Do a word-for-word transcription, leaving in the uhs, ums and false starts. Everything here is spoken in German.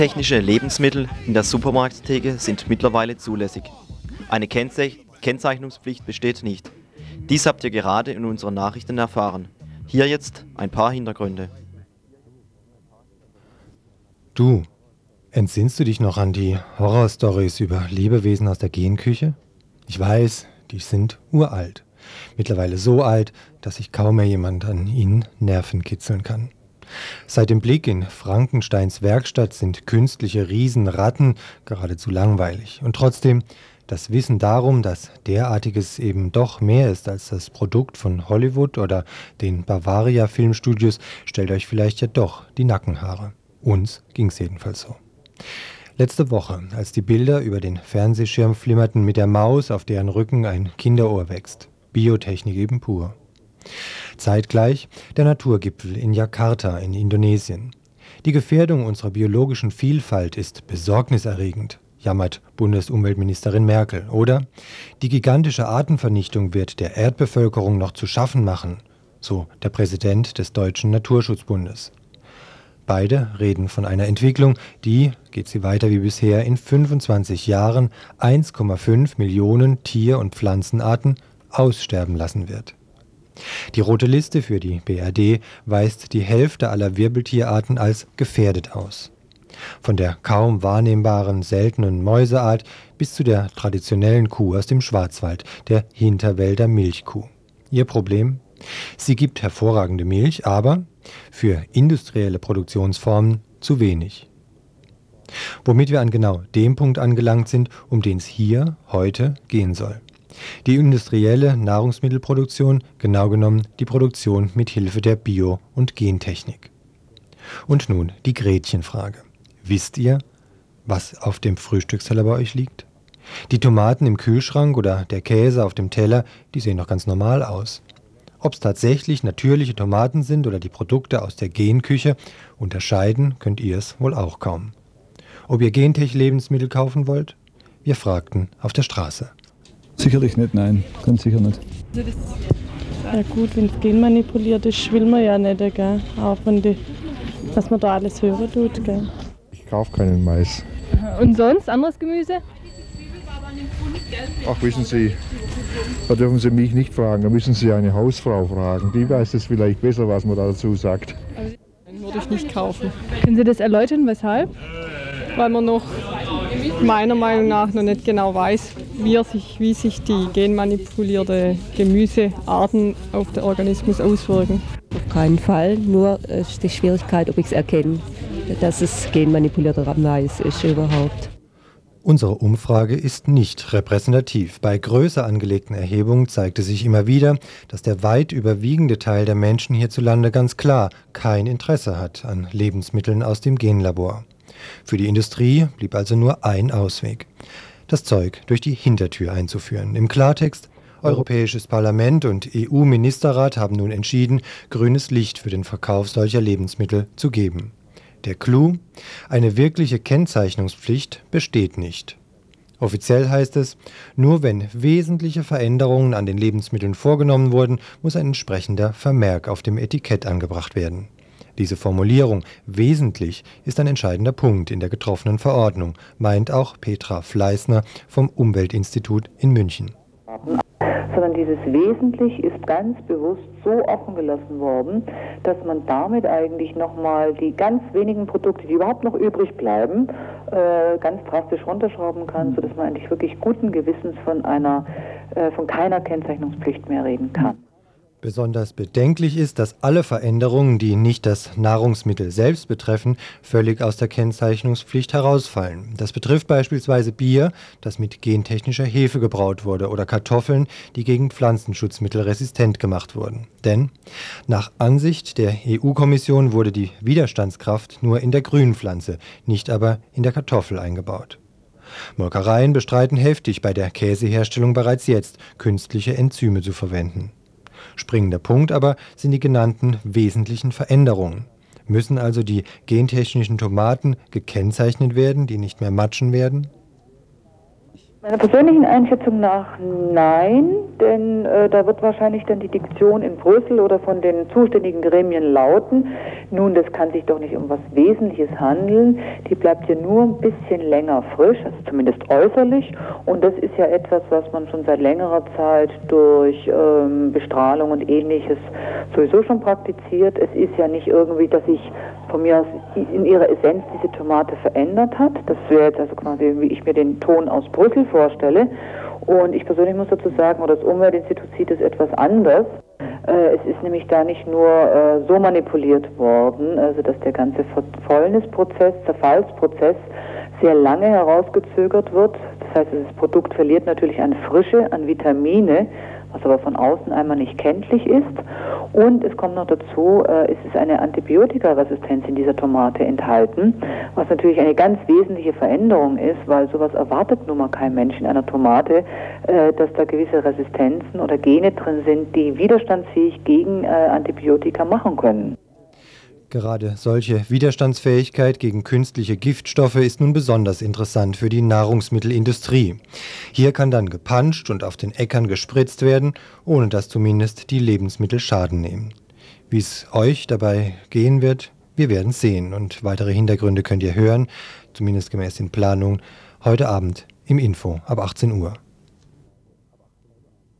Technische Lebensmittel in der Supermarkttheke sind mittlerweile zulässig. Eine Kennze- Kennzeichnungspflicht besteht nicht. Dies habt ihr gerade in unseren Nachrichten erfahren. Hier jetzt ein paar Hintergründe. Du, entsinnst du dich noch an die Horrorstories über Lebewesen aus der Genküche? Ich weiß, die sind uralt. Mittlerweile so alt, dass sich kaum mehr jemand an ihnen Nerven kitzeln kann. Seit dem Blick in Frankensteins Werkstatt sind künstliche Riesenratten geradezu langweilig. Und trotzdem, das Wissen darum, dass derartiges eben doch mehr ist als das Produkt von Hollywood oder den Bavaria Filmstudios, stellt euch vielleicht ja doch die Nackenhaare. Uns ging's jedenfalls so. Letzte Woche, als die Bilder über den Fernsehschirm flimmerten mit der Maus, auf deren Rücken ein Kinderohr wächst. Biotechnik eben pur. Zeitgleich der Naturgipfel in Jakarta in Indonesien. Die Gefährdung unserer biologischen Vielfalt ist besorgniserregend, jammert Bundesumweltministerin Merkel. Oder die gigantische Artenvernichtung wird der Erdbevölkerung noch zu schaffen machen, so der Präsident des Deutschen Naturschutzbundes. Beide reden von einer Entwicklung, die, geht sie weiter wie bisher, in fünfundzwanzig Jahren eins Komma fünf Millionen Tier- und Pflanzenarten aussterben lassen wird. Die rote Liste für die B R D weist die Hälfte aller Wirbeltierarten als gefährdet aus. Von der kaum wahrnehmbaren seltenen Mäuseart bis zu der traditionellen Kuh aus dem Schwarzwald, der Hinterwälder Milchkuh. Ihr Problem? Sie gibt hervorragende Milch, aber für industrielle Produktionsformen zu wenig. Womit wir an genau dem Punkt angelangt sind, um den es hier heute gehen soll. Die industrielle Nahrungsmittelproduktion, genau genommen die Produktion mit Hilfe der Bio- und Gentechnik. Und nun die Gretchenfrage. Wisst ihr, was auf dem Frühstücksteller bei euch liegt? Die Tomaten im Kühlschrank oder der Käse auf dem Teller, die sehen doch ganz normal aus. Ob es tatsächlich natürliche Tomaten sind oder die Produkte aus der Genküche, unterscheiden könnt ihr es wohl auch kaum. Ob ihr Gentech-Lebensmittel kaufen wollt? Wir fragten auf der Straße. Sicherlich nicht, nein, ganz sicher nicht. Ja gut, wenn es genmanipuliert ist, will man ja nicht, gell? Auch von die, was man da alles hören tut. Gell? Ich kaufe keinen Mais. Und sonst anderes Gemüse? Ach, wissen Sie, da dürfen Sie mich nicht fragen, da müssen Sie eine Hausfrau fragen. Die weiß es vielleicht besser, was man dazu sagt. Den würde ich nicht kaufen. Können Sie das erläutern, weshalb? Weil man noch meiner Meinung nach noch nicht genau weiß, wie, er sich, wie sich die genmanipulierte Gemüsearten auf den Organismus auswirken. Auf keinen Fall, nur ist die Schwierigkeit, ob ich es erkenne, dass es genmanipulierter Mais ist überhaupt. Unsere Umfrage ist nicht repräsentativ. Bei größer angelegten Erhebungen zeigte sich immer wieder, dass der weit überwiegende Teil der Menschen hierzulande ganz klar kein Interesse hat an Lebensmitteln aus dem Genlabor. Für die Industrie blieb also nur ein Ausweg: das Zeug durch die Hintertür einzuführen. Im Klartext: Europäisches Parlament und E U-Ministerrat haben nun entschieden, grünes Licht für den Verkauf solcher Lebensmittel zu geben. Der Clou: eine wirkliche Kennzeichnungspflicht besteht nicht. Offiziell heißt es, nur wenn wesentliche Veränderungen an den Lebensmitteln vorgenommen wurden, muss ein entsprechender Vermerk auf dem Etikett angebracht werden. Diese Formulierung wesentlich ist ein entscheidender Punkt in der getroffenen Verordnung, meint auch Petra Fleißner vom Umweltinstitut in München. Sondern dieses Wesentlich ist ganz bewusst so offen gelassen worden, dass man damit eigentlich nochmal die ganz wenigen Produkte, die überhaupt noch übrig bleiben, äh, ganz drastisch runterschrauben kann, sodass man eigentlich wirklich guten Gewissens von einer, äh, von keiner Kennzeichnungspflicht mehr reden kann. Besonders bedenklich ist, dass alle Veränderungen, die nicht das Nahrungsmittel selbst betreffen, völlig aus der Kennzeichnungspflicht herausfallen. Das betrifft beispielsweise Bier, das mit gentechnischer Hefe gebraut wurde, oder Kartoffeln, die gegen Pflanzenschutzmittel resistent gemacht wurden. Denn nach Ansicht der E U-Kommission wurde die Widerstandskraft nur in der Grünpflanze, nicht aber in der Kartoffel eingebaut. Molkereien bestreiten heftig, bei der Käseherstellung bereits jetzt künstliche Enzyme zu verwenden. Springender Punkt aber sind die genannten wesentlichen Veränderungen. Müssen also die gentechnischen Tomaten gekennzeichnet werden, die nicht mehr matschen werden? Meiner persönlichen Einschätzung nach nein, denn äh, da wird wahrscheinlich dann die Diktion in Brüssel oder von den zuständigen Gremien lauten, nun, das kann sich doch nicht um was Wesentliches handeln, die bleibt ja nur ein bisschen länger frisch, also zumindest äußerlich, und das ist ja etwas, was man schon seit längerer Zeit durch ähm, Bestrahlung und Ähnliches sowieso schon praktiziert. Es ist ja nicht irgendwie, dass sich von mir aus in ihrer Essenz diese Tomate verändert hat. Das wäre jetzt also quasi, wie ich mir den Ton aus Brüssel vorstelle. Und ich persönlich muss dazu sagen, oder das Umweltinstitut sieht es etwas anders. Äh, es ist nämlich da nicht nur äh, so manipuliert worden, also dass der ganze Verfäulnisprozess, Zerfallsprozess sehr lange herausgezögert wird. Das heißt, das Produkt verliert natürlich an Frische, an Vitamine, was aber von außen einmal nicht kenntlich ist. Und es kommt noch dazu, äh, es ist eine Antibiotikaresistenz in dieser Tomate enthalten, was natürlich eine ganz wesentliche Veränderung ist, weil sowas erwartet nun mal kein Mensch in einer Tomate, äh, dass da gewisse Resistenzen oder Gene drin sind, die widerstandsfähig gegen äh, Antibiotika machen können. Gerade solche Widerstandsfähigkeit gegen künstliche Giftstoffe ist nun besonders interessant für die Nahrungsmittelindustrie. Hier kann dann gepanscht und auf den Äckern gespritzt werden, ohne dass zumindest die Lebensmittel Schaden nehmen. Wie es euch dabei gehen wird, wir werden sehen. Und weitere Hintergründe könnt ihr hören, zumindest gemäß den Planungen, heute Abend im Info ab achtzehn Uhr.